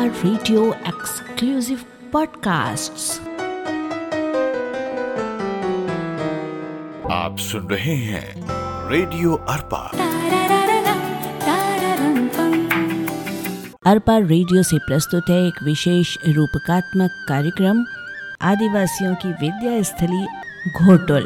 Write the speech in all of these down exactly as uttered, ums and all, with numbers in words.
Radio exclusive podcasts. आप सुन रहे हैं रेडियो अर्पा। अर्पा रेडियो से प्रस्तुत है एक विशेष रूपकात्मक कार्यक्रम, आदिवासियों की विद्या स्थली घोटुल।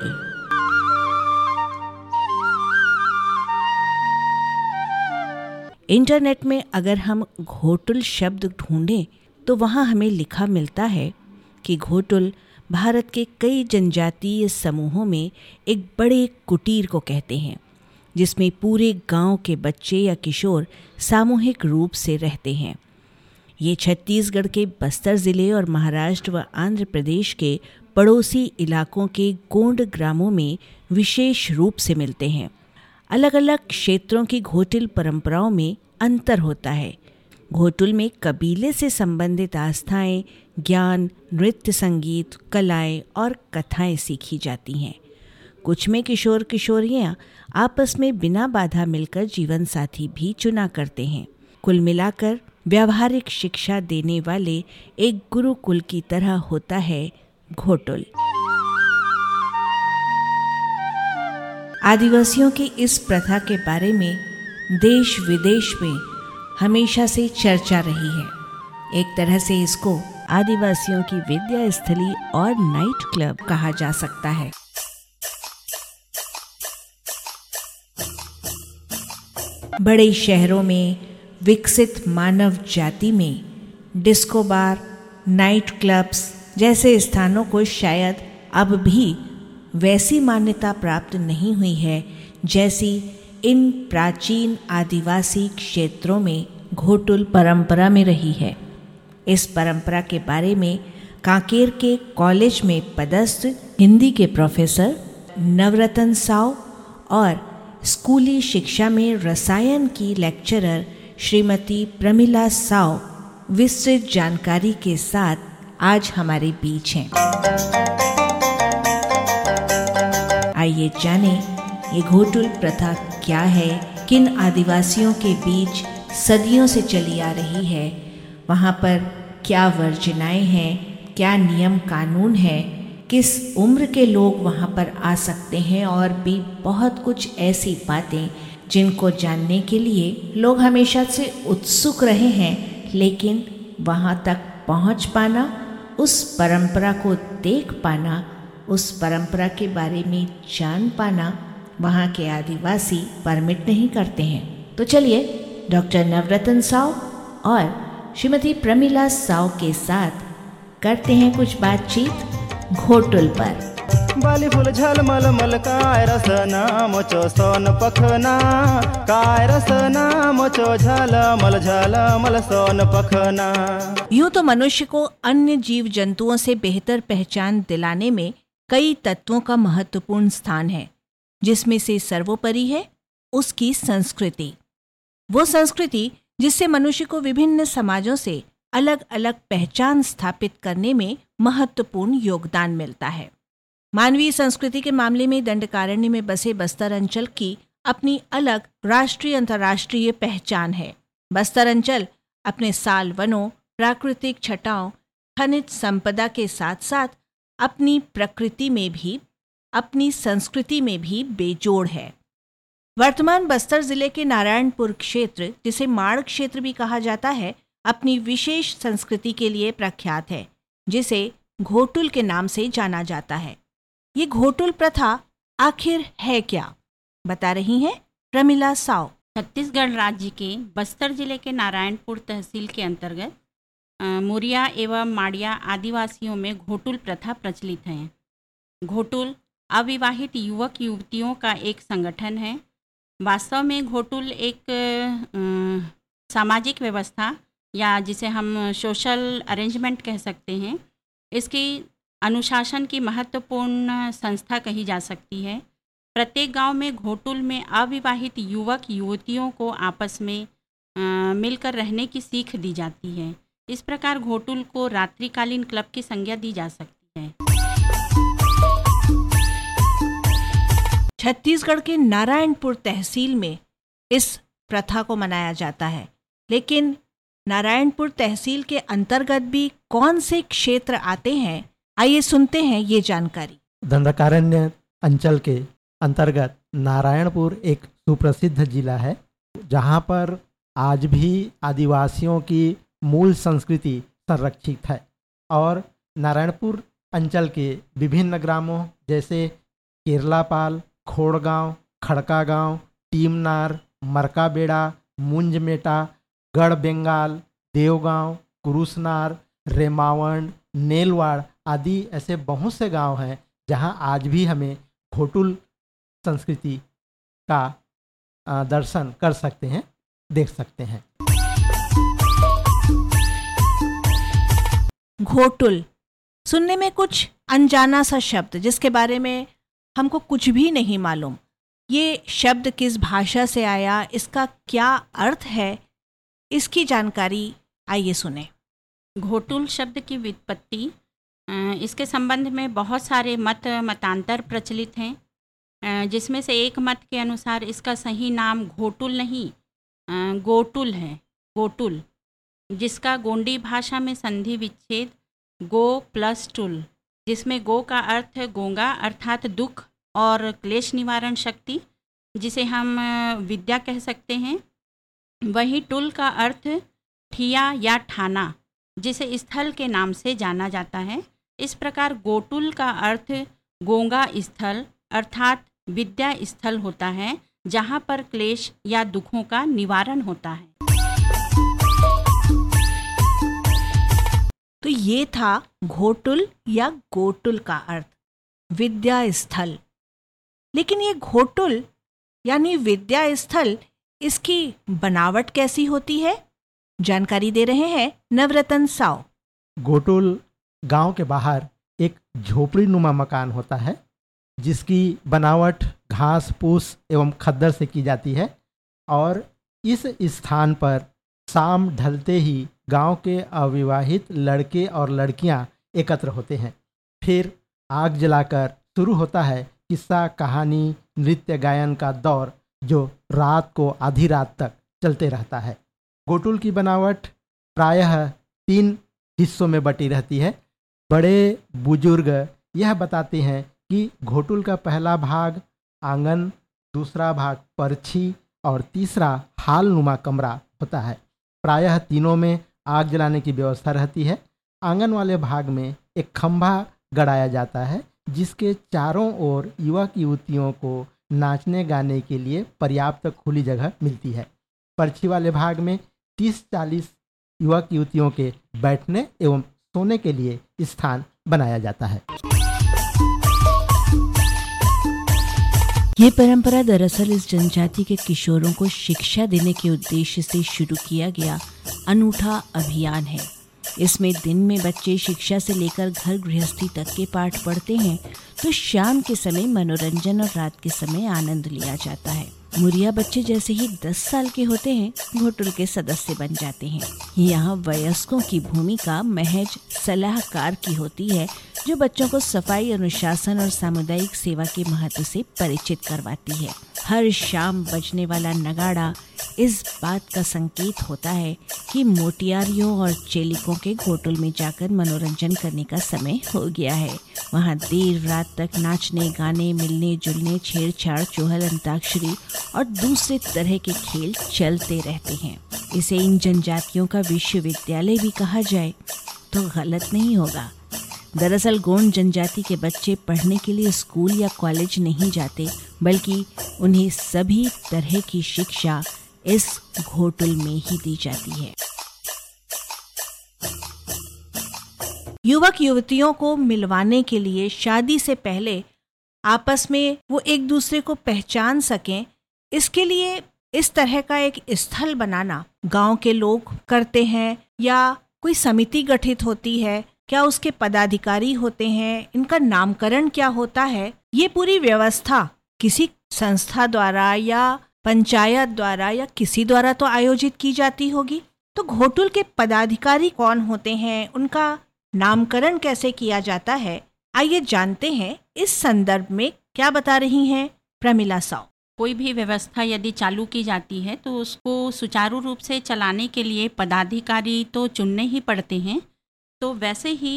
इंटरनेट में अगर हम घोटुल शब्द ढूंढें तो वहाँ हमें लिखा मिलता है कि घोटुल भारत के कई जनजातीय समूहों में एक बड़े कुटीर को कहते हैं, जिसमें पूरे गांव के बच्चे या किशोर सामूहिक रूप से रहते हैं। ये छत्तीसगढ़ के बस्तर ज़िले और महाराष्ट्र व आंध्र प्रदेश के पड़ोसी इलाकों के गोंड ग्रामों में विशेष रूप से मिलते हैं। अलग अलग क्षेत्रों की घोटुल परंपराओं में अंतर होता है। घोटुल में कबीले से संबंधित आस्थाएं, ज्ञान, नृत्य, संगीत, कलाएं और कथाएं सीखी जाती हैं। कुछ में किशोर किशोरियां आपस में बिना बाधा मिलकर जीवन साथी भी चुना करते हैं। कुल मिलाकर व्यावहारिक शिक्षा देने वाले एक गुरुकुल की तरह होता है घोटुल। आदिवासियों की इस प्रथा के बारे में देश विदेश में हमेशा से चर्चा रही है। एक तरह से इसको आदिवासियों की विद्या स्थली और नाइट क्लब कहा जा सकता है। बड़े शहरों में विकसित मानव जाति में डिस्को बार, नाइट क्लब्स जैसे स्थानों को शायद अब भी वैसी मान्यता प्राप्त नहीं हुई है जैसी इन प्राचीन आदिवासी क्षेत्रों में घोटुल परंपरा में रही है। इस परंपरा के बारे में कांकेर के कॉलेज में पदस्थ हिंदी के प्रोफेसर नवरतन साव और स्कूली शिक्षा में रसायन की लेक्चरर श्रीमती प्रमिला साव विस्तृत जानकारी के साथ आज हमारे बीच हैं। आइए जाने ये घोटुल प्रथा क्या है, किन आदिवासियों के बीच सदियों से चली आ रही है, वहाँ पर क्या वर्जनाएं हैं, क्या नियम कानून है, किस उम्र के लोग वहाँ पर आ सकते हैं और भी बहुत कुछ ऐसी बातें जिनको जानने के लिए लोग हमेशा से उत्सुक रहे हैं, लेकिन वहाँ तक पहुँच पाना, उस परंपरा को देख पाना, उस परंपरा के बारे में जान पाना वहाँ के आदिवासी परमिट नहीं करते हैं। तो चलिए डॉक्टर नवरतन साव और श्रीमती प्रमिला साव के साथ करते हैं कुछ बातचीत घोटुल पर। बाली फूल झलमल मल काय रसना मोचो सोन पखना, काय रसना मोचो झलमल झलमल सोन पखना। यूं तो मनुष्य को अन्य जीव जंतुओं से बेहतर पहचान दिलाने में कई तत्वों का महत्वपूर्ण स्थान है, जिसमें से सर्वोपरि है उसकी संस्कृति। वो संस्कृति जिससे मनुष्य को विभिन्न समाजों से अलग अलग पहचान स्थापित करने में महत्वपूर्ण योगदान मिलता है। मानवीय संस्कृति के मामले में दंडकारण्य में बसे बस्तर अंचल की अपनी अलग राष्ट्रीय अंतर्राष्ट्रीय पहचान है। बस्तर अंचल अपने साल वनों, प्राकृतिक छटाओं, खनिज संपदा के साथ साथ अपनी प्रकृति में भी, अपनी संस्कृति में भी बेजोड़ है। वर्तमान बस्तर जिले के नारायणपुर क्षेत्र, जिसे माड़ क्षेत्र भी कहा जाता है, अपनी विशेष संस्कृति के लिए प्रख्यात है, जिसे घोटुल के नाम से जाना जाता है। ये घोटुल प्रथा आखिर है क्या, बता रही हैं प्रमिला साव। छत्तीसगढ़ राज्य के बस्तर जिले के नारायणपुर तहसील के अंतर्गत मुरिया एवं माड़िया आदिवासियों में घोटुल प्रथा प्रचलित है। घोटुल अविवाहित युवक युवतियों का एक संगठन है। वास्तव में घोटुल एक आ, सामाजिक व्यवस्था या जिसे हम सोशल अरेंजमेंट कह सकते हैं, इसकी अनुशासन की महत्वपूर्ण संस्था कही जा सकती है। प्रत्येक गांव में घोटुल में अविवाहित युवक युवतियों को आपस में आ, मिलकर रहने की सीख दी जाती है। इस प्रकार घोटुल को रात्रिकालीन क्लब की संज्ञा दी जा सकती है। छत्तीसगढ़ के नारायणपुर तहसील में इस प्रथा को मनाया जाता है, लेकिन नारायणपुर तहसील के अंतर्गत भी कौन से क्षेत्र आते हैं, आइए सुनते हैं ये जानकारी। दंडकारण्य अंचल के अंतर्गत नारायणपुर एक सुप्रसिद्ध जिला है, जहाँ पर आज भी आदिवासियों की मूल संस्कृति संरक्षित है और नारायणपुर अंचल के विभिन्न ग्रामों जैसे केरलापाल, खोड़गांव, खड़का गांव, टीमनार, मरकाबेड़ा, मुंजमेटा, गढ़ बेंगाल, देवगांव, कुरुसनार, रेमावंड, नेलवाड़ आदि ऐसे बहुत से गांव हैं जहां आज भी हमें घोटुल संस्कृति का दर्शन कर सकते हैं, देख सकते हैं। घोटुल सुनने में कुछ अनजाना सा शब्द, जिसके बारे में हमको कुछ भी नहीं मालूम। ये शब्द किस भाषा से आया, इसका क्या अर्थ है, इसकी जानकारी आइए सुने। घोटुल शब्द की व्युत्पत्ति, इसके संबंध में बहुत सारे मत मतांतर प्रचलित हैं, जिसमें से एक मत के अनुसार इसका सही नाम घोटुल नहीं गोटुल है। गोटुल, जिसका गोंडी भाषा में संधि विच्छेद गो प्लस टुल, जिसमें गो का अर्थ है गोंगा अर्थात दुख और क्लेश निवारण शक्ति, जिसे हम विद्या कह सकते हैं। वहीं टुल का अर्थ ठिया या ठाना, जिसे स्थल के नाम से जाना जाता है। इस प्रकार गोटुल का अर्थ गोंगा स्थल अर्थात विद्या स्थल होता है, जहाँ पर क्लेश या दुखों का निवारण होता है। तो ये था घोटुल या गोटुल का अर्थ, विद्या स्थल। लेकिन ये घोटुल यानी विद्या स्थल, इसकी बनावट कैसी होती है, जानकारी दे रहे हैं नवरतन साव। घोटुल गांव के बाहर एक झोपड़ी नुमा मकान होता है, जिसकी बनावट घास फूस एवं खद्दर से की जाती है और इस स्थान पर शाम ढलते ही गांव के अविवाहित लड़के और लड़कियां एकत्र होते हैं। फिर आग जलाकर शुरू होता है किस्सा कहानी नृत्य गायन का दौर, जो रात को आधी रात तक चलते रहता है। घोटुल की बनावट प्रायः तीन हिस्सों में बटी रहती है। बड़े बुजुर्ग यह बताते हैं कि घोटुल का पहला भाग आंगन, दूसरा भाग परछी और तीसरा हाल नुमा कमरा होता है। प्रायः तीनों में आग जलाने की व्यवस्था रहती है। आंगन वाले भाग में एक खंभा गड़ाया जाता है, जिसके चारों ओर युवक युवतियों को नाचने गाने के लिए पर्याप्त खुली जगह मिलती है। परछी वाले भाग में तीस चालीस युवक युवतियों के बैठने एवं सोने के लिए स्थान बनाया जाता है। ये परंपरा दरअसल इस जनजाति के किशोरों को शिक्षा देने के उद्देश्य से शुरू किया गया अनूठा अभियान है। इसमें दिन में बच्चे शिक्षा से लेकर घर गृहस्थी तक के पाठ पढ़ते हैं, तो शाम के समय मनोरंजन और रात के समय आनंद लिया जाता है। मुरिया बच्चे जैसे ही दस साल के होते हैं, घोटुल के सदस्य बन जाते हैं। यहाँ वयस्कों की भूमिका महज सलाहकार की होती है, जो बच्चों को सफाई, अनुशासन और सामुदायिक सेवा के महत्व से परिचित करवाती है। हर शाम बजने वाला नगाड़ा इस बात का संकेत होता है कि मोटियारियों और चेलिकों के घोटुल में जाकर मनोरंजन करने का समय हो गया है। वहाँ देर रात तक नाचने, गाने, मिलने जुलने, छेड़छाड़, चोहल, अंताक्षरी और दूसरे तरह के खेल चलते रहते हैं। इसे इन जनजातियों का विश्वविद्यालय भी कहा जाए तो गलत नहीं होगा। दरअसल गोंड जनजाति के बच्चे पढ़ने के लिए स्कूल या कॉलेज नहीं जाते, बल्कि उन्हें सभी तरह की शिक्षा इस घोटुल में ही दी जाती है। युवक युवतियों को मिलवाने के लिए शादी से पहले आपस में वो एक दूसरे को पहचान सकें, इसके लिए इस तरह का एक स्थल बनाना गांव के लोग करते हैं या कोई समिति गठित होती है, क्या उसके पदाधिकारी होते हैं, इनका नामकरण क्या होता है, ये पूरी व्यवस्था किसी संस्था द्वारा या पंचायत द्वारा या किसी द्वारा तो आयोजित की जाती होगी। तो घोटुल के पदाधिकारी कौन होते हैं, उनका नामकरण कैसे किया जाता है, आइए जानते हैं इस संदर्भ में क्या बता रही हैं प्रमिला साव। कोई भी व्यवस्था यदि चालू की जाती है तो उसको सुचारू रूप से चलाने के लिए पदाधिकारी तो चुनने ही पड़ते हैं। तो वैसे ही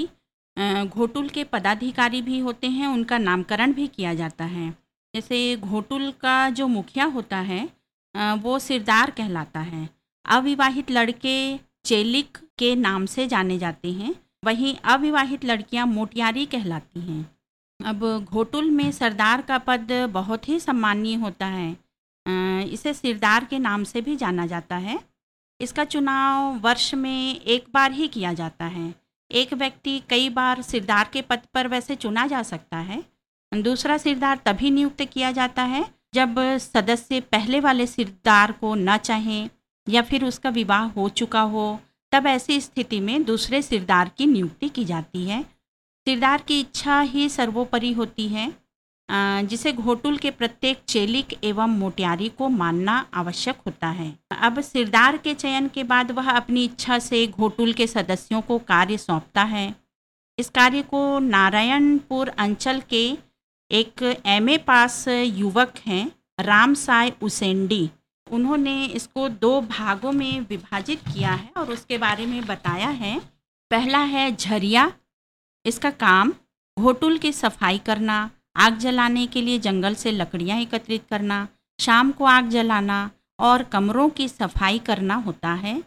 घोटुल के पदाधिकारी भी होते हैं, उनका नामकरण भी किया जाता है। जैसे घोटुल का जो मुखिया होता है वो सिरदार कहलाता है। अविवाहित लड़के चेलिक के नाम से जाने जाते हैं, वहीं अविवाहित लड़कियां मोटियारी कहलाती हैं। अब घोटुल में सरदार का पद बहुत ही सम्मानीय होता है, इसे सिरदार के नाम से भी जाना जाता है। इसका चुनाव वर्ष में एक बार ही किया जाता है। एक व्यक्ति कई बार सिरदार के पद पर वैसे चुना जा सकता है। दूसरा सिरदार तभी नियुक्त किया जाता है जब सदस्य पहले वाले सिरदार को न चाहें या फिर उसका विवाह हो चुका हो, तब ऐसी स्थिति में दूसरे सिरदार की नियुक्ति की जाती है। सिरदार की इच्छा ही सर्वोपरि होती है, जिसे घोटुल के प्रत्येक चेलिक एवं मोटियारी को मानना आवश्यक होता है। अब सिरदार के चयन के बाद वह अपनी इच्छा से घोटुल के सदस्यों को कार्य सौंपता है। इस कार्य को नारायणपुर अंचल के एक एमए पास युवक हैं राम साय उसेंडी, उन्होंने इसको दो भागों में विभाजित किया है और उसके बारे में बताया है। पहला है झरिया। इसका काम घोटुल की सफाई करना, आग जलाने के लिए जंगल से लकड़ियाँ एकत्रित करना, शाम को आग जलाना और कमरों की सफाई करना होता है।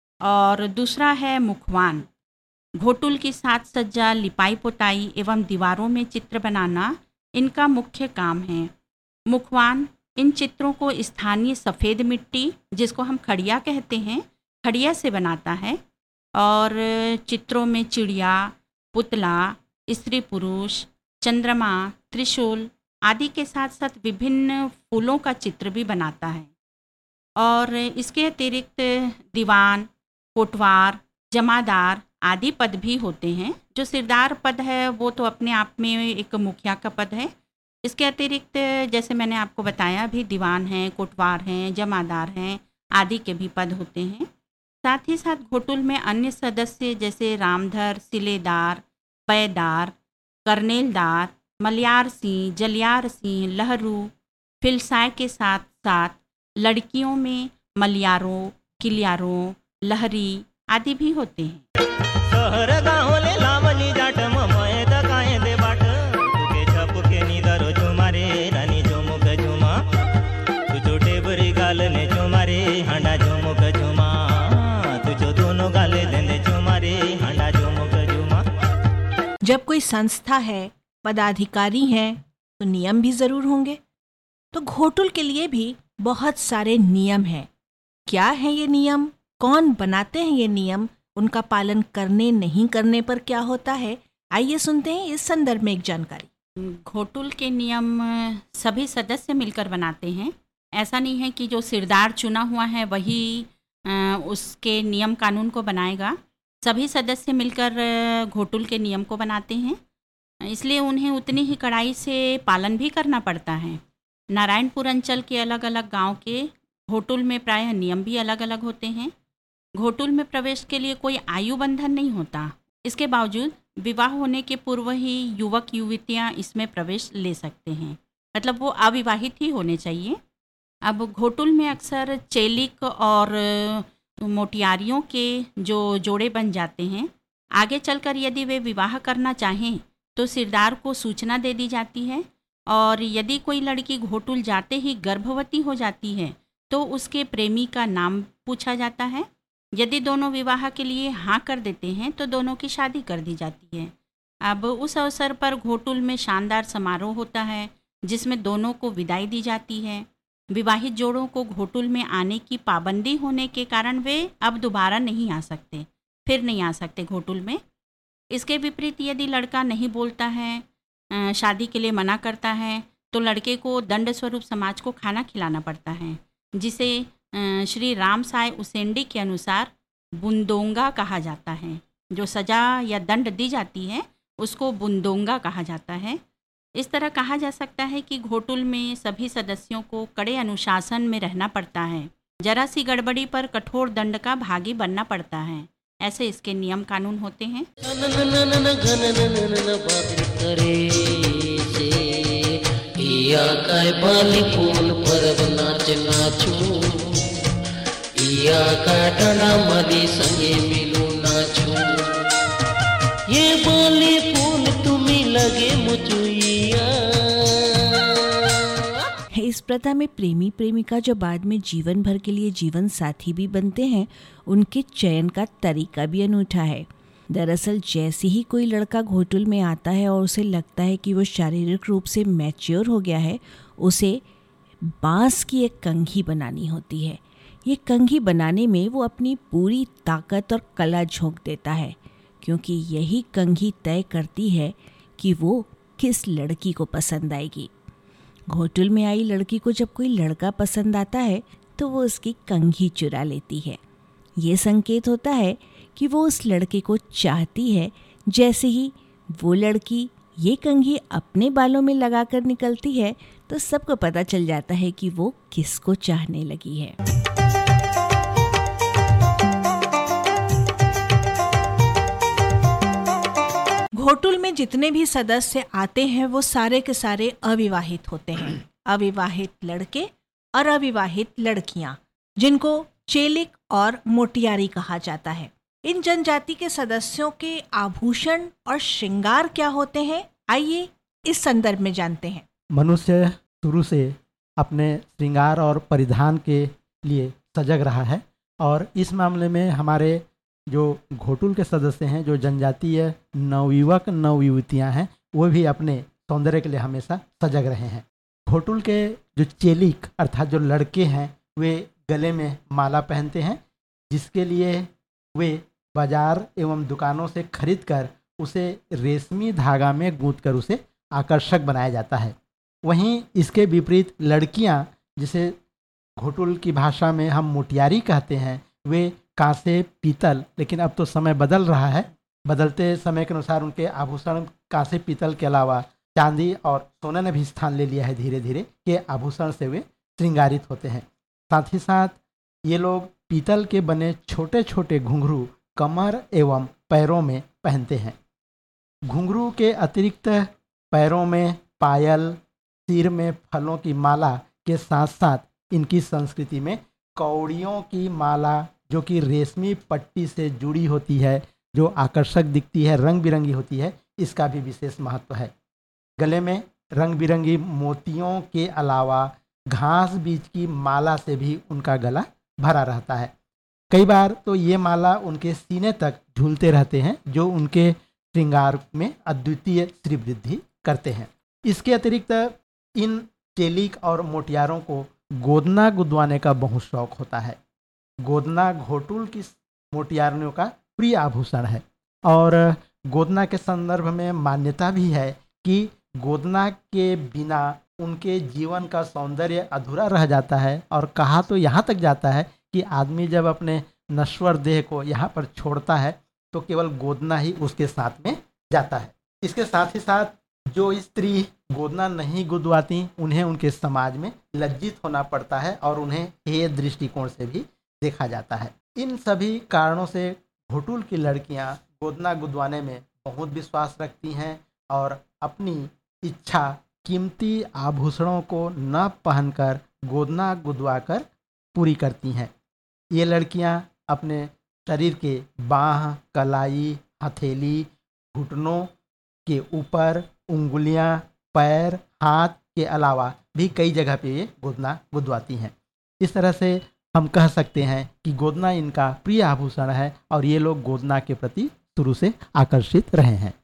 और दूसरा है मुखवान। घोटुल की साज सज्जा, लिपाई पोताई एवं दीवारों में चित्र बनाना इनका मुख्य काम है। मुखवान इन चित्रों को स्थानीय सफ़ेद मिट्टी, जिसको हम खड़िया कहते हैं, खड़िया से बनाता है और चित्रों में चिड़िया, पुतला, स्त्री पुरुष, चंद्रमा, त्रिशूल आदि के साथ साथ विभिन्न फूलों का चित्र भी बनाता है। और इसके अतिरिक्त दीवान, कोटवार, जमादार आदि पद भी होते हैं। जो सिरदार पद है वो तो अपने आप में एक मुखिया का पद है। इसके अतिरिक्त जैसे मैंने आपको बताया भी दीवान हैं, कोटवार हैं, जमादार हैं आदि के भी पद होते हैं। साथ ही साथ घोटुल में अन्य सदस्य जैसे रामधर, सिलेदार, पैदार, करनेलदार, मलियार सिंह, जलियार सिंह, लहरू, फिलसाय के साथ साथ लड़कियों में मलियारों, किलियारों, लहरी आदि भी होते हैं। शहर गाँवले लावणी जाट ममय दकाए दे बाट तुके छपुके निदरो झुमारे रानी झुमुक झुमा तुझो टेबरी गालने झुमारे हांडा झुमुक झुमा तुझो दोनों गाले देंदे झुमारे हांडा झुमुक झुमा। जब कोई संस्था है, पदाधिकारी हैं, तो नियम भी जरूर होंगे। तो घोटुल के लिए भी बहुत सारे नियम हैं। क्या है ये नियम, कौन बनाते हैं ये नियम, उनका पालन करने नहीं करने पर क्या होता है, आइए सुनते हैं इस संदर्भ में एक जानकारी। घोटुल के नियम सभी सदस्य मिलकर बनाते हैं। ऐसा नहीं है कि जो सिरदार चुना हुआ है वही उसके नियम कानून को बनाएगा। सभी सदस्य मिलकर घोटुल के नियम को बनाते हैं, इसलिए उन्हें उतनी ही कड़ाई से पालन भी करना पड़ता है। नारायणपुर अंचल के अलग अलग गांव के घोटुल में प्रायः नियम भी अलग अलग होते हैं। घोटुल में प्रवेश के लिए कोई आयु बंधन नहीं होता। इसके बावजूद विवाह होने के पूर्व ही युवक युवतियां इसमें प्रवेश ले सकते हैं, मतलब वो अविवाहित ही होने चाहिए। अब घोटुल में अक्सर चेलिक और मोटियारियों के जो जोड़े बन जाते हैं, आगे चलकर यदि वे विवाह करना चाहें तो सिरदार को सूचना दे दी जाती है। और यदि कोई लड़की घोटुल जाते ही गर्भवती हो जाती है तो उसके प्रेमी का नाम पूछा जाता है। यदि दोनों विवाह के लिए हाँ कर देते हैं तो दोनों की शादी कर दी जाती है। अब उस अवसर पर घोटुल में शानदार समारोह होता है जिसमें दोनों को विदाई दी जाती है। विवाहित जोड़ों को घोटुल में आने की पाबंदी होने के कारण वे अब दोबारा नहीं आ सकते, फिर नहीं आ सकते घोटुल में। इसके विपरीत यदि लड़का नहीं बोलता है, शादी के लिए मना करता है, तो लड़के को दंड स्वरूप समाज को खाना खिलाना पड़ता है, जिसे श्री राम साय उसेंडी के अनुसार बुंदोंगा कहा जाता है। जो सज़ा या दंड दी जाती है उसको बुंदोंगा कहा जाता है। इस तरह कहा जा सकता है कि घोटुल में सभी सदस्यों को कड़े अनुशासन में रहना पड़ता है। जरा सी गड़बड़ी पर कठोर दंड का भागी बनना पड़ता है। ऐसे इसके नियम कानून होते हैं। इया काय बाली फूल परब नाच नाचू इया काय ठंडा मदी संगे मिलू नाचू ये बाली फूल तुम्हें लगे मुझुइया। इस प्रथा में प्रेमी प्रेमिका जो बाद में जीवन भर के लिए जीवन साथी भी बनते हैं, उनके चयन का तरीका भी अनूठा है। दरअसल जैसे ही कोई लड़का घोटुल में आता है और उसे लगता है कि वो शारीरिक रूप से मैच्योर हो गया है, उसे बांस की एक कंघी बनानी होती है। ये कंघी बनाने में वो अपनी पूरी ताकत और कला झोंक देता है, क्योंकि यही कंघी तय करती है कि वो किस लड़की को पसंद आएगी। घोटुल में आई लड़की को जब कोई लड़का पसंद आता है तो वो उसकी कंघी चुरा लेती है। ये संकेत होता है कि वो उस लड़के को चाहती है। जैसे ही वो लड़की ये कंघी अपने बालों में लगाकर निकलती है तो सबको पता चल जाता है कि वो किसको चाहने लगी है। घोटुल में जितने भी सदस्य आते हैं वो सारे के सारे अविवाहित होते हैं। अविवाहित लड़के और अविवाहित लड़कियां, जिनको चेलिक और मोटियारी कहा जाता है। इन जनजाति के सदस्यों के आभूषण और श्रृंगार क्या होते हैं, आइए इस संदर्भ में जानते हैं। मनुष्य शुरू से अपने श्रृंगार और परिधान के लिए सजग रहा है, और इस मामले में हमारे जो घोटुल के सदस्य हैं, जो जनजातीय नवयुवक नवयुवतियां हैं, वो भी अपने सौंदर्य के लिए हमेशा सजग रहे हैं। घोटुल के जो चेलिक अर्थात जो लड़के हैं, वे गले में माला पहनते हैं, जिसके लिए वे बाजार एवं दुकानों से खरीदकर उसे रेशमी धागा में गूंथकर उसे आकर्षक बनाया जाता है। वहीं इसके विपरीत लड़कियां, जिसे घोटुल की भाषा में हम मोटियारी कहते हैं, वे कांसे पीतल, लेकिन अब तो समय बदल रहा है, बदलते समय के अनुसार उनके आभूषण कांसे पीतल के अलावा चांदी और सोने ने भी स्थान ले लिया है धीरे धीरे, के आभूषण से वे श्रृंगारित होते हैं। साथ ही साथ ये लोग पीतल के बने छोटे छोटे घुंघरू कमर एवं पैरों में पहनते हैं। घुंघरू के अतिरिक्त पैरों में पायल, सिर में फलों की माला के साथ साथ इनकी संस्कृति में कौड़ियों की माला, जो कि रेशमी पट्टी से जुड़ी होती है, जो आकर्षक दिखती है, रंग बिरंगी होती है, इसका भी विशेष महत्व है। गले में रंग बिरंगी मोतियों के अलावा घास बीज की माला से भी उनका गला भरा रहता है। कई बार तो ये माला उनके सीने तक झूलते रहते हैं, जो उनके श्रृंगार में अद्वितीय श्रीवृद्धि करते हैं। इसके अतिरिक्त इन चेलिक और मोटियारों को गोदना गुदवाने का बहुत शौक होता है। गोदना घोटुल की मोटियारियों का प्रिय आभूषण है, और गोदना के संदर्भ में मान्यता भी है कि गोदना के बिना उनके जीवन का सौंदर्य अधूरा रह जाता है। और कहा तो यहाँ तक जाता है कि आदमी जब अपने नश्वर देह को यहाँ पर छोड़ता है तो केवल गोदना ही उसके साथ में जाता है। इसके साथ ही साथ जो स्त्री गोदना नहीं गुदवाती, उन्हें उनके समाज में लज्जित होना पड़ता है और उन्हें हेय दृष्टिकोण से भी देखा जाता है। इन सभी कारणों से घोटुल की लड़कियां गोदना गुदवाने में बहुत विश्वास रखती हैं और अपनी इच्छा कीमती आभूषणों को न पहनकर गोदना गुदवाकर पूरी करती हैं। ये लड़कियां अपने शरीर के बाह, कलाई, हथेली, घुटनों के ऊपर, उंगलियां, पैर, हाथ के अलावा भी कई जगह पे ये गोदना गुदवाती हैं। इस तरह से हम कह सकते हैं कि गोदना इनका प्रिय आभूषण है और ये लोग गोदना के प्रति शुरू से आकर्षित रहे हैं।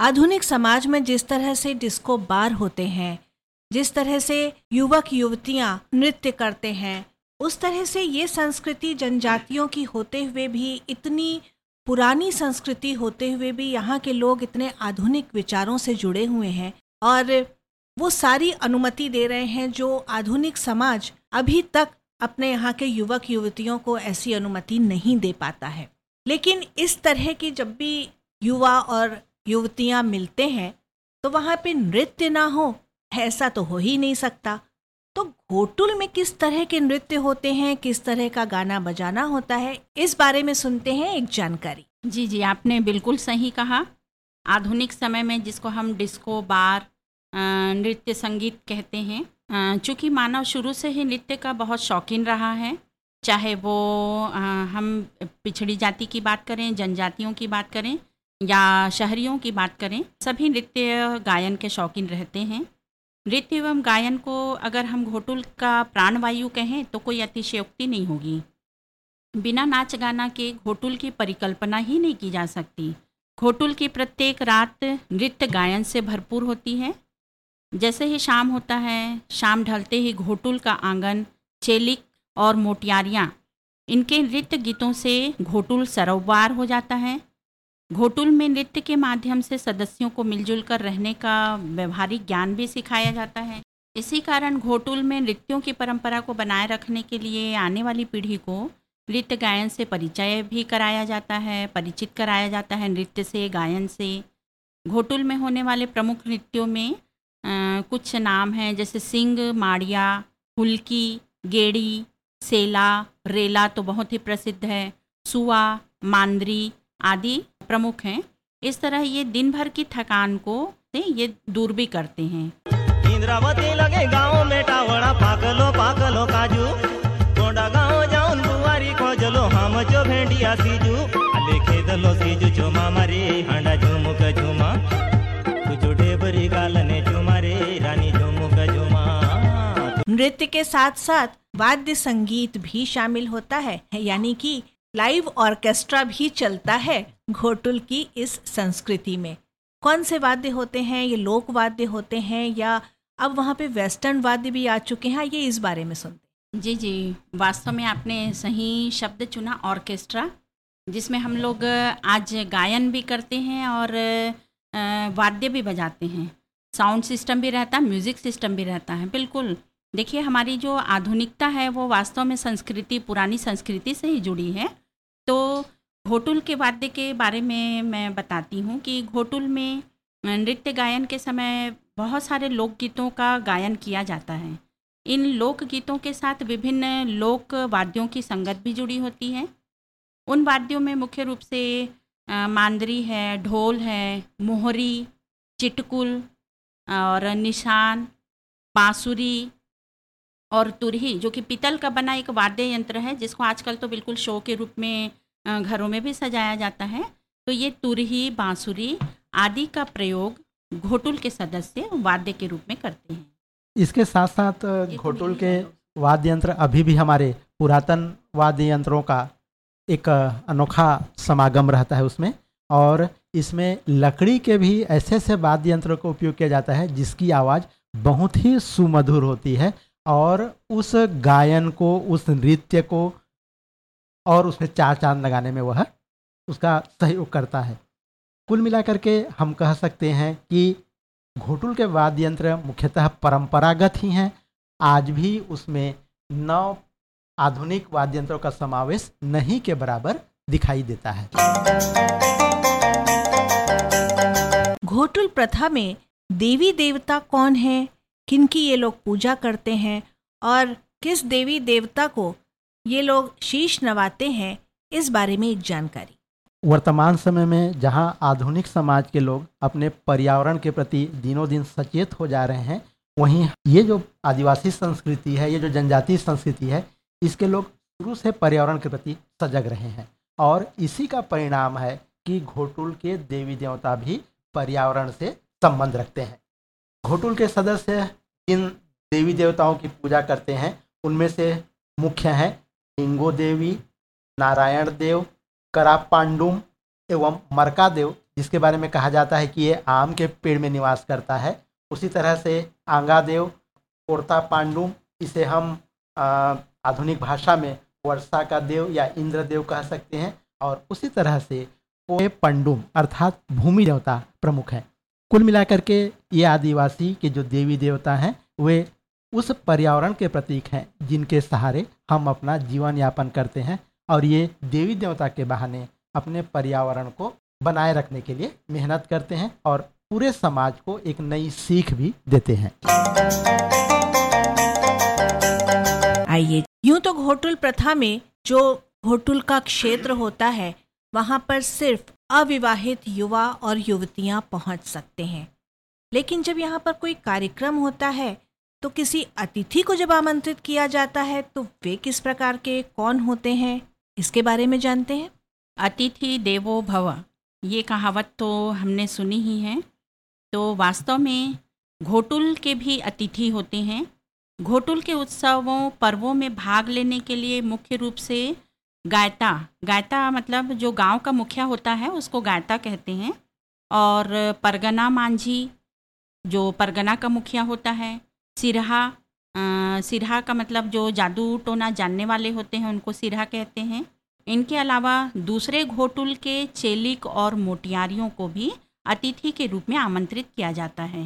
आधुनिक समाज में जिस तरह से डिस्को बार होते हैं, जिस तरह से युवक युवतियां नृत्य करते हैं, उस तरह से ये संस्कृति जनजातियों की होते हुए भी, इतनी पुरानी संस्कृति होते हुए भी यहाँ के लोग इतने आधुनिक विचारों से जुड़े हुए हैं और वो सारी अनुमति दे रहे हैं जो आधुनिक समाज अभी तक अपने यहाँ के युवक युवतियों को ऐसी अनुमति नहीं दे पाता है। लेकिन इस तरह की जब भी युवा और युवतियाँ मिलते हैं तो वहाँ पे नृत्य ना हो, ऐसा तो हो ही नहीं सकता। तो घोटुल में किस तरह के नृत्य होते हैं, किस तरह का गाना बजाना होता है, इस बारे में सुनते हैं एक जानकारी। जी जी, आपने बिल्कुल सही कहा। आधुनिक समय में जिसको हम डिस्को बार, नृत्य संगीत कहते हैं, चूँकि मानव शुरू से ही नृत्य का बहुत शौकीन रहा है, चाहे वो हम पिछड़ी जाति की बात करें, जनजातियों की बात करें या शहरियों की बात करें, सभी नृत्य गायन के शौकीन रहते हैं। नृत्य एवं गायन को अगर हम घोटुल का प्राणवायु कहें तो कोई अतिशयोक्ति नहीं होगी। बिना नाच गाना के घोटुल की परिकल्पना ही नहीं की जा सकती। घोटुल की प्रत्येक रात नृत्य गायन से भरपूर होती है। जैसे ही शाम होता है, शाम ढलते ही घोटुल का आंगन, चेलिक और मोटियारियाँ, इनके नृत्य गीतों से घोटुल सरोबार हो जाता है। घोटुल में नृत्य के माध्यम से सदस्यों को मिलजुल कर रहने का व्यवहारिक ज्ञान भी सिखाया जाता है। इसी कारण घोटुल में नृत्यों की परंपरा को बनाए रखने के लिए आने वाली पीढ़ी को नृत्य गायन से परिचय भी कराया जाता है, परिचित कराया जाता है नृत्य से, गायन से। घोटुल में होने वाले प्रमुख नृत्यों में आ, कुछ नाम हैं, जैसे सिंग, माड़िया, हुल्की, गेड़ी, सेला, रेला तो बहुत ही प्रसिद्ध है, सुआ, मांदरी आदि प्रमुख हैं। इस तरह ये दिन भर की थकान को से ये दूर भी करते हैं। इंद्रावती लगे गाँव में टावड़ा, पाकलो पाकलो काजू, कोंडा गाँव जाऊन बुआरी खोजलो, हम जो भेंडिया सीजू, अले खेदलो सीजू चुमा मारे, हांडा झुमुक झुमा, तुझो ढेबरी गालने झुमा रे, रानी झुमुक झुमा। नृत्य के साथ साथ वाद्य संगीत भी शामिल होता है, यानी कि लाइव ऑर्केस्ट्रा भी चलता है घोटुल की इस संस्कृति में। कौन से वाद्य होते हैं? ये लोक वाद्य होते हैं या अब वहाँ पे वेस्टर्न वाद्य भी आ चुके हैं, ये इस बारे में सुनते हैं। जी जी, वास्तव में आपने सही शब्द चुना, ऑर्केस्ट्रा, जिसमें हम लोग आज गायन भी करते हैं और वाद्य भी बजाते हैं। साउंड सिस्टम भी रहता है, म्यूज़िक सिस्टम भी रहता है। बिल्कुल, देखिए हमारी जो आधुनिकता है वो वास्तव में संस्कृति, पुरानी संस्कृति से ही जुड़ी है। तो घोटुल के वाद्य के बारे में मैं बताती हूँ कि घोटुल में नृत्य गायन के समय बहुत सारे लोकगीतों का गायन किया जाता है। इन लोकगीतों के साथ विभिन्न लोक वाद्यों की संगत भी जुड़ी होती है। उन वाद्यों में मुख्य रूप से मांदरी है, ढोल है, मोहरी, चिटकुल और निशान, बांसुरी और तुरही, जो कि पीतल का बना एक वाद्य यंत्र है जिसको आजकल तो बिल्कुल शो के रूप में घरों में भी सजाया जाता है। तो ये तुरही, बांसुरी आदि का प्रयोग घोटुल के सदस्य वाद्य के रूप में करते हैं। इसके साथ साथ घोटुल के वाद्य यंत्र अभी भी हमारे पुरातन वाद्य यंत्रों का एक अनोखा समागम रहता है उसमें, और इसमें लकड़ी के भी ऐसे ऐसे वाद्य यंत्रों का उपयोग किया जाता है जिसकी आवाज़ बहुत ही सुमधुर होती है और उस गायन को, उस नृत्य को और उसमें चार चांद लगाने में वह उसका सहयोग करता है। कुल मिलाकर के हम कह सकते हैं कि घोटुल के वाद्य यंत्र मुख्यतः परंपरागत ही हैं। आज भी उसमें नौ आधुनिक वाद्य यंत्रों का समावेश नहीं के बराबर दिखाई देता है। घोटुल प्रथा में देवी देवता कौन है, किनकी ये लोग पूजा करते हैं और किस देवी देवता को ये लोग शीश नवाते हैं, इस बारे में एक जानकारी। वर्तमान समय में जहां आधुनिक समाज के लोग अपने पर्यावरण के प्रति दिनों दिन सचेत हो जा रहे हैं, वहीं ये जो आदिवासी संस्कृति है, ये जो जनजातीय संस्कृति है, इसके लोग शुरू से पर्यावरण के प्रति सजग रहे हैं और इसी का परिणाम है कि घोटुल के देवी देवता भी पर्यावरण से संबंध रखते हैं। घोटुल के सदस्य जिन देवी देवताओं की पूजा करते हैं उनमें से मुख्य हैं लिंगो देवी, नारायण देव, करापांडुम एवं मरका देव, जिसके बारे में कहा जाता है कि ये आम के पेड़ में निवास करता है। उसी तरह से आंगादेव, कोर्ता पांडुम, इसे हम आ, आधुनिक भाषा में वर्षा का देव या इंद्रदेव कह सकते हैं। और उसी तरह से पोए पंडुम अर्थात भूमि देवता प्रमुख है। कुल मिलाकर के ये आदिवासी के जो देवी देवता हैं वे उस पर्यावरण के प्रतीक हैं जिनके सहारे हम अपना जीवन यापन करते हैं, और ये देवी देवता के बहाने अपने पर्यावरण को बनाए रखने के लिए मेहनत करते हैं और पूरे समाज को एक नई सीख भी देते हैं। आइए, यूं तो घोटुल प्रथा में जो घोटुल का क्षेत्र होता है वहां पर सिर्फ अविवाहित युवा और युवतियां पहुंच सकते हैं, लेकिन जब यहाँ पर कोई कार्यक्रम होता है तो किसी अतिथि को जब आमंत्रित किया जाता है तो वे किस प्रकार के कौन होते हैं, इसके बारे में जानते हैं। अतिथि देवो भव, ये कहावत तो हमने सुनी ही है। तो वास्तव में घोटुल के भी अतिथि होते हैं। घोटुल के उत्सवों पर्वों में भाग लेने के लिए मुख्य रूप से गायता गायता मतलब जो गांव का मुखिया होता है उसको गायता कहते हैं, और परगना मांझी जो परगना का मुखिया होता है, सिरहा अ, सिरहा का मतलब जो जादू टोना जानने वाले होते हैं उनको सिरहा कहते हैं। इनके अलावा दूसरे घोटुल के चेलिक और मोटियारियों को भी अतिथि के रूप में आमंत्रित किया जाता है।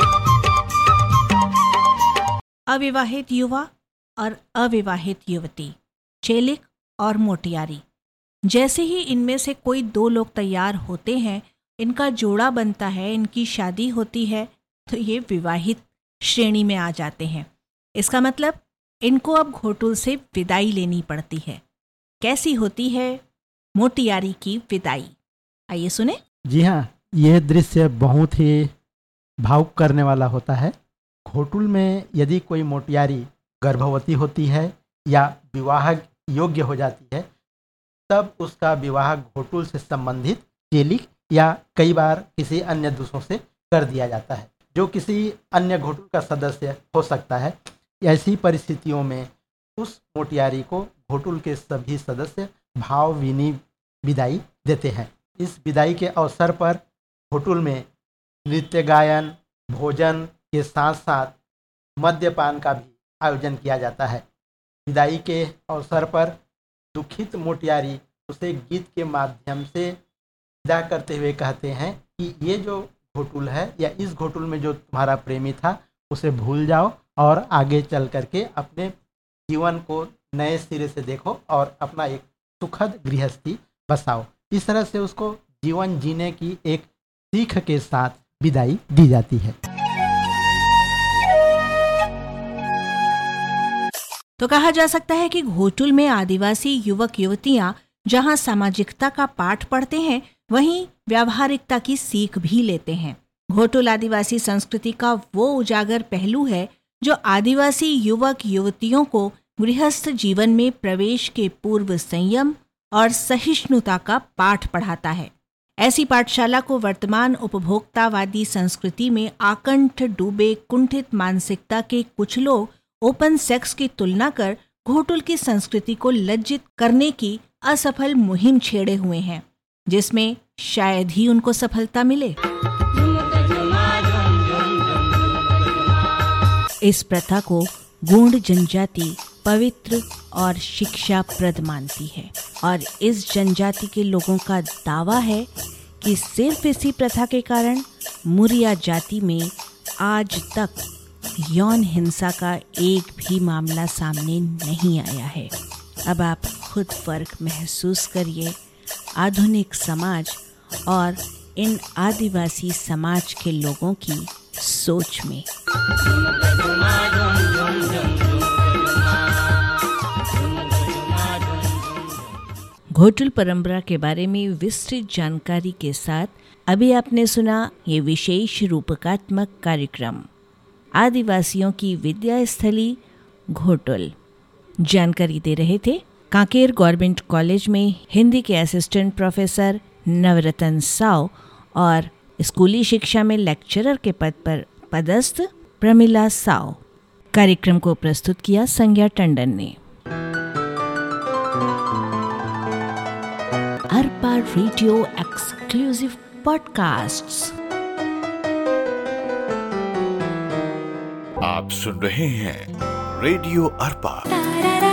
अविवाहित युवा और अविवाहित युवती, चेलिक और मोटियारी, जैसे ही इनमें से कोई दो लोग तैयार होते हैं, इनका जोड़ा बनता है, इनकी शादी होती है, तो ये विवाहित श्रेणी में आ जाते हैं। इसका मतलब इनको अब घोटुल से विदाई लेनी पड़ती है। कैसी होती है मोटियारी की विदाई, आइए सुने। जी हाँ, यह दृश्य बहुत ही भावुक करने वाला होता है। घोटुल में यदि कोई मोटियारी गर्भवती होती है या विवाह योग्य हो जाती है, तब उसका विवाह घोटुल से संबंधित चेलिक या कई बार किसी अन्य दूसरों से कर दिया जाता है, जो किसी अन्य घोटुल का सदस्य हो सकता है। ऐसी परिस्थितियों में उस मोटियारी को घोटुल के सभी सदस्य भावभीनी विदाई देते हैं। इस विदाई के अवसर पर घोटुल में नृत्य गायन, भोजन के साथ साथ मद्यपान का भी आयोजन किया जाता है। विदाई के अवसर पर दुखित मोटियारी उसे गीत के माध्यम से विदा करते हुए कहते हैं कि ये जो घोटुल है या इस घोटुल में जो तुम्हारा प्रेमी था उसे भूल जाओ और आगे चल करके अपने जीवन को नए सिरे से देखो और अपना एक सुखद गृहस्थी बसाओ। इस तरह से उसको जीवन जीने की एक सीख के साथ विदाई दी जाती है। तो कहा जा सकता है कि घोटुल में आदिवासी युवक युवतियां जहां सामाजिकता का पाठ पढ़ते हैं, वहीं व्यावहारिकता की सीख भी लेते हैं। घोटुल आदिवासी संस्कृति का वो उजागर पहलू है जो आदिवासी युवक युवतियों को गृहस्थ जीवन में प्रवेश के पूर्व संयम और सहिष्णुता का पाठ पढ़ाता है। ऐसी पाठशाला को वर्तमान उपभोक्तावादी संस्कृति में आकंठ डूबे कुंठित मानसिकता के कुछ लोग ओपन सेक्स की तुलना कर घोटुल की संस्कृति को लज्जित करने की असफल मुहिम छेड़े हुए हैं, जिसमें शायद ही उनको सफलता मिले। इस प्रथा को गोंड जनजाति पवित्र और शिक्षाप्रद मानती है, और इस जनजाति के लोगों का दावा है कि सिर्फ इसी प्रथा के कारण मुरिया जाति में आज तक यौन हिंसा का एक भी मामला सामने नहीं आया है। अब आप खुद फर्क महसूस करिए आधुनिक समाज और इन आदिवासी समाज के लोगों की सोच में। घोटुल परंपरा के बारे में विस्तृत जानकारी के साथ अभी आपने सुना ये विशेष रूपकात्मक कार्यक्रम आदिवासियों की विद्या स्थली घोटुल। जानकारी दे रहे थे कांकेर गवर्नमेंट कॉलेज में हिंदी के असिस्टेंट प्रोफेसर नवरतन साव और स्कूली शिक्षा में लेक्चरर के पद पर पदस्थ प्रमिला साव। कार्यक्रम को प्रस्तुत किया संज्ञा टंडन ने। Arpa radio exclusive podcasts. आप सुन रहे हैं रेडियो अर्पा।